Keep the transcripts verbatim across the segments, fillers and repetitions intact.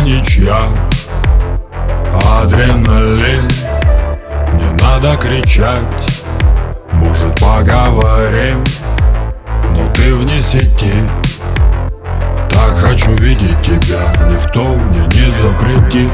ничья. Адреналин, не надо кричать. Может, поговорим, но ты вне сети. Так хочу видеть тебя, никто мне не запретит.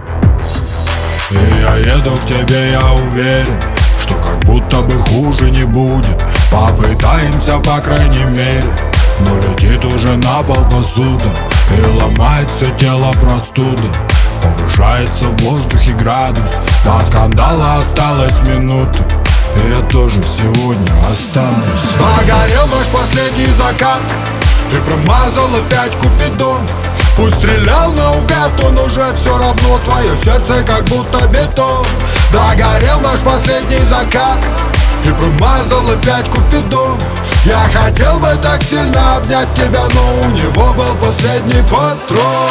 И я еду к тебе, я уверен, что как будто бы хуже не будет. Попытаемся, по крайней мере, но летит уже на пол посуда. И ломается тело простуда, повышается в воздухе градус. До скандала осталась минута, и я тоже сегодня останусь. Погорел наш последний закат, и промазал опять Купидон. Пусть стрелял наугад, он уже все равно. Твое сердце как будто бетон. Догорел наш последний закат, и промазал опять Купидон. Я хотел бы так сильно обнять тебя, но у него был последний патрон.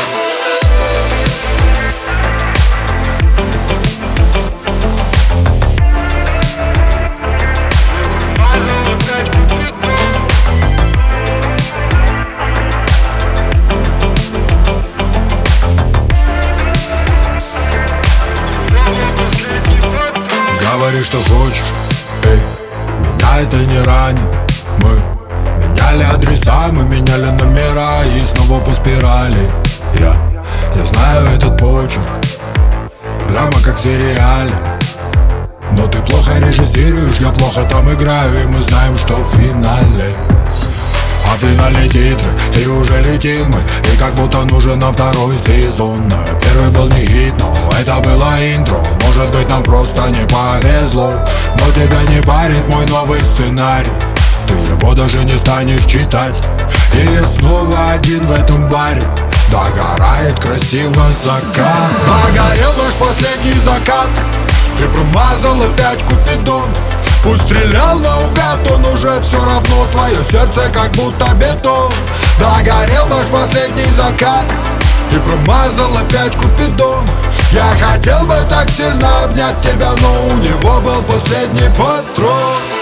Говори, что хочешь, эй, меня это не ранит. Мы меняли адреса, мы меняли номера, и снова по спирали. Я, я знаю этот почерк, драма как в сериале. Но ты плохо режиссируешь, я плохо там играю, и мы знаем, что в финале. А в финале титры, и уже летим мы, и как будто нужен нам второй сезон. Первый был не хит, но это было интро. Может быть, нам просто не повезло, но тебя не парит мой новый сценарий. Ты его даже не станешь читать. И я снова один в этом баре. Догорает красиво закат. Догорел наш последний закат, и промазал опять Купидон. Пусть стрелял наугад, он уже все равно. Твое сердце как будто бетон. Догорел наш последний закат, и промазал опять Купидон. Я хотел бы так сильно обнять тебя, но у него был последний патрон.